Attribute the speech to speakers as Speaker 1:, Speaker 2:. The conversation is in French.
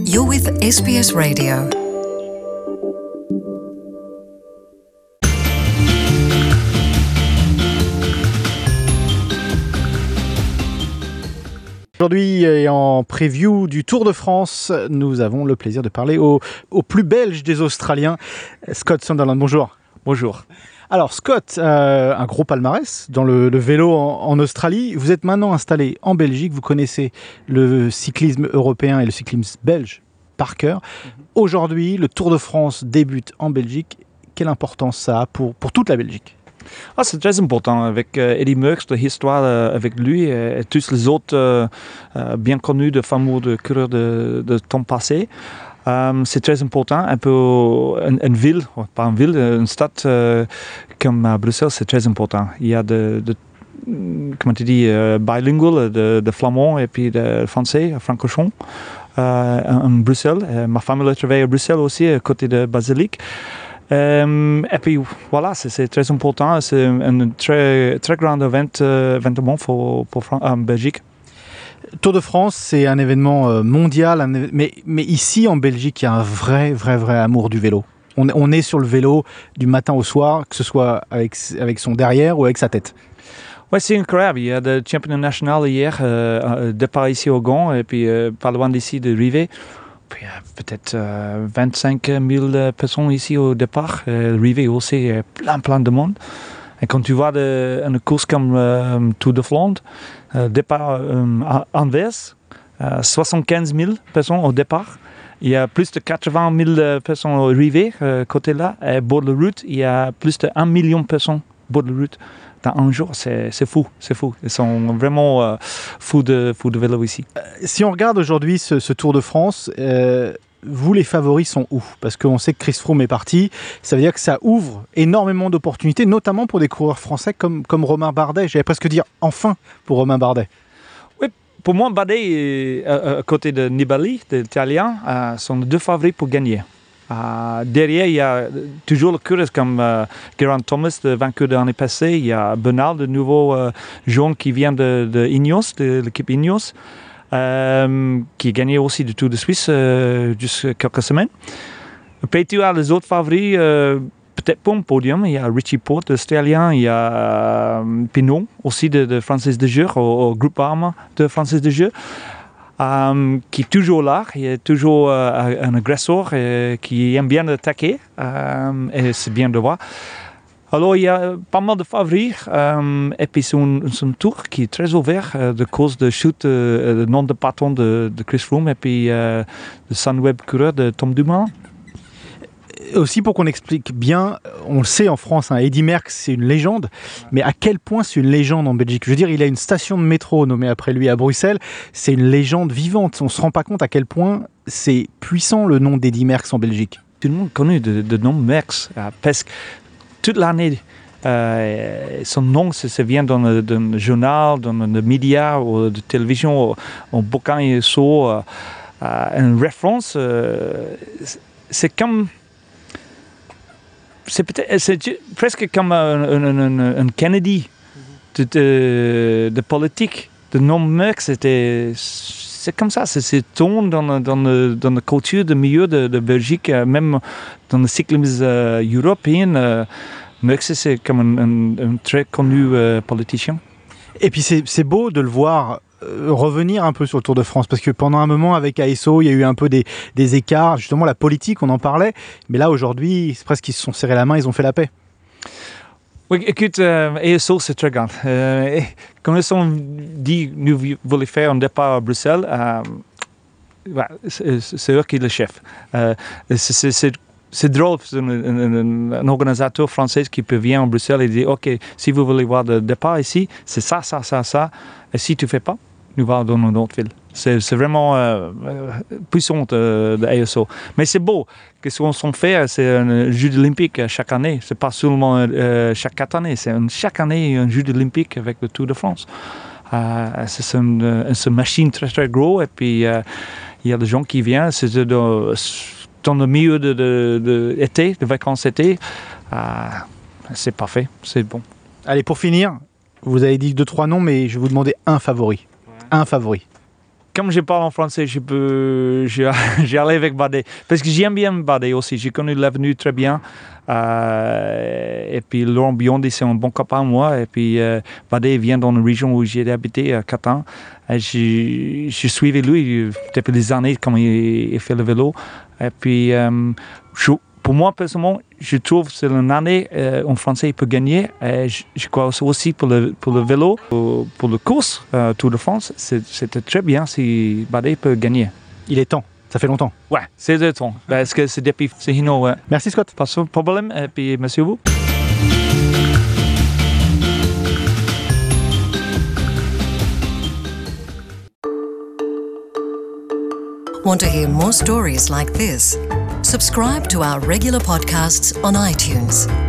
Speaker 1: You're with SBS Radio.
Speaker 2: Aujourd'hui, et en preview du Tour de France, nous avons le plaisir de parler au plus belge des Australiens, Scott Sunderland. Bonjour.
Speaker 3: Bonjour.
Speaker 2: Alors Scott, un gros palmarès dans le vélo en Australie. Vous êtes maintenant installé en Belgique, vous connaissez le cyclisme européen et le cyclisme belge par cœur. Aujourd'hui, le Tour de France débute en Belgique. Quelle importance ça a pour toute la Belgique ?
Speaker 3: C'est très important avec Eddy Merckx, l'histoire avec lui et tous les autres bien connus de fameux de coureurs de temps passé. C'est très important. Un peu une ville, pas une ville, une stade comme Bruxelles, c'est très important. Il y a comment tu dis, bilingual, de flamand et puis de français, francophone. En Bruxelles. Ma famille travaille à Bruxelles aussi, à côté de Basilique. Et puis voilà, c'est très important. C'est un très, très grand événement pour Belgique.
Speaker 2: Tour de France, c'est un événement mondial, mais ici en Belgique, il y a un vrai amour du vélo. On est sur le vélo du matin au soir, que ce soit avec son derrière ou avec sa tête.
Speaker 3: Oui, c'est incroyable. Il y a le championnat national hier, départ ici au Gand, et puis pas loin d'ici de Rivet. Puis peut-être 25 000 personnes ici au départ. Rivet aussi, plein de monde. Et quand tu vois une course comme Tour de Flandre, départ à Anvers, 75 000 personnes au départ. Il y a plus de 80 000 personnes au Rivet, côté là. Et bord de route, il y a plus de 1 million de personnes bord de route. Dans un jour, c'est fou. Ils sont vraiment fous de vélo ici.
Speaker 2: Si on regarde aujourd'hui ce Tour de France, vous, les favoris sont où ? Parce qu'on sait que Chris Froome est parti. Ça veut dire que ça ouvre énormément d'opportunités, notamment pour des coureurs français comme Romain Bardet. J'allais presque dire enfin pour Romain Bardet.
Speaker 3: Oui, pour moi, Bardet, à côté de Nibali, l'Italien, sont les deux favoris pour gagner. Derrière, il y a toujours le coureur comme Geraint Thomas, le vainqueur de l'année passée. Il y a Bernal, le nouveau jeune qui vient de Ineos, de l'équipe Ineos, qui a gagné aussi le Tour de Suisse jusqu'à quelques semaines. Puis tu as les autres favoris, peut-être pour un podium. Il y a Richie Porte, l'Australien. Il y a Pinot, aussi de Francis Desjeux, au groupe Arma de Francis Desjeux. Qui est toujours là, il est toujours un agresseur qui aime bien attaquer, et c'est bien de voir. Alors il y a pas mal de favoris, et puis c'est un tour qui est très ouvert de cause de chute, le nom de patron de Chris Froome, et puis le Sunweb coureur de Tom Dumoulin.
Speaker 2: Aussi pour qu'on explique bien, on le sait en France, Eddy Merckx c'est une légende, mais à quel point c'est une légende en Belgique ? Je veux dire, il a une station de métro nommée après lui à Bruxelles, c'est une légende vivante. On ne se rend pas compte à quel point c'est puissant le nom d'Eddy Merckx en Belgique.
Speaker 3: Tout le monde connaît le nom Merckx, parce que toute l'année, son nom ça vient dans le journal, dans le média, ou de télévision, en bouquin et so, une référence, c'est comme... C'est presque comme un Kennedy de politique. Le nom Merckx, c'est comme ça. C'est tourne dans la culture de milieu de Belgique, même dans le cyclisme européen. Merckx, c'est comme un très connu politicien.
Speaker 2: Et puis c'est beau de le voir revenir un peu sur le Tour de France, parce que pendant un moment avec ASO, il y a eu un peu des écarts, justement la politique, on en parlait, mais là aujourd'hui, c'est presque qu'ils se sont serrés la main, ils ont fait la paix.
Speaker 3: Oui, écoute, ASO c'est très grand. Comme ils ont dit, nous voulons faire un départ à Bruxelles, c'est eux qui sont le chef. C'est drôle, c'est un organisateur français qui peut venir à Bruxelles et dire, OK, si vous voulez voir le départ ici, c'est ça, et si tu ne fais pas, nous allons dans une autre ville. C'est vraiment puissant de ASO. Mais c'est beau, que ce qu'on fait, c'est un Jeux olympique chaque année. Ce n'est pas seulement chaque 4 années, c'est chaque année un Jeux olympique avec le Tour de France. C'est une machine très très gros, et puis il y a des gens qui viennent, c'est dans le milieu de vacances été, c'est parfait, c'est bon.
Speaker 2: Allez, pour finir, vous avez dit 2-3 noms, mais je vais vous demander un favori. Un favori.
Speaker 3: comme je parle en français, j'ai allé avec Badé. Parce que j'aime bien Badé aussi. J'ai connu l'avenue très bien. Et puis Laurent Biondi, c'est un bon copain, moi. Et puis Badé vient dans une région où j'ai habité, à Catin. Je suivais lui depuis des années, comme il fait le vélo. Et puis, pour moi, personnellement, je trouve que c'est une année où un Français peut gagner. Et je crois aussi pour le vélo, pour le course, Tour de France, c'était très bien si Badé peut gagner.
Speaker 2: Il est temps. Ça fait longtemps.
Speaker 3: Ouais, c'est le temps. Parce que c'est depuis... C'est Hino, ouais.
Speaker 2: Merci Scott.
Speaker 3: Pas de problème. Et puis, merci à vous.
Speaker 1: Want to hear more stories like this? Subscribe to our regular podcasts on iTunes.